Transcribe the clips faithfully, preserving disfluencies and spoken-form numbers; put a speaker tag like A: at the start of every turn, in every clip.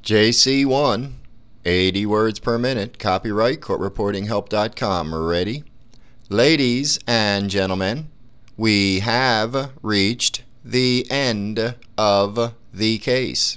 A: J C one, eighty words per minute, copyright court reporting help dot com. Ready? Ladies and gentlemen, we have reached the end of the case.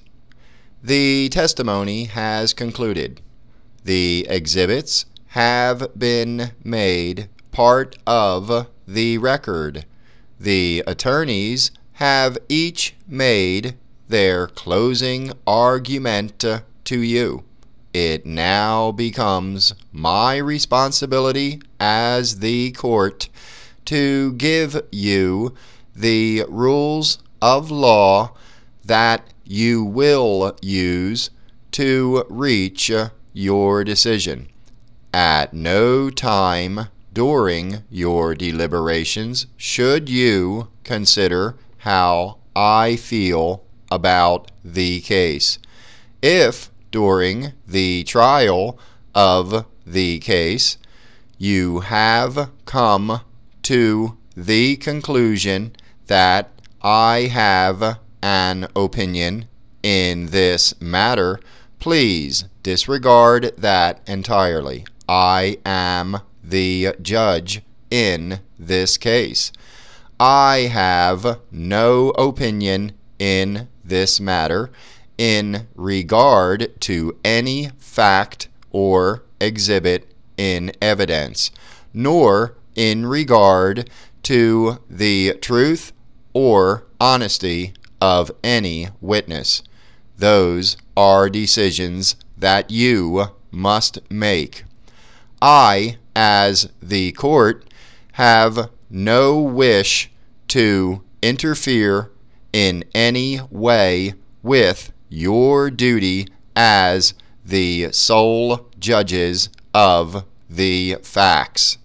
A: The testimony has concluded. The exhibits have been made part of the record. The attorneys have each made their closing argument to you. It now becomes my responsibility as the court to give you the rules of law that you will use to reach your decision. At no time during your deliberations should you consider how I feel about the case. If during the trial of the case you have come to the conclusion that I have an opinion in this matter, please disregard that entirely. I am the judge in this case. I have no opinion in this matter in regard to any fact or exhibit in evidence, nor in regard to the truth or honesty of any witness. Those are decisions that you must make. I, as the court, have no wish to interfere in any way with your duty as the sole judges of the facts.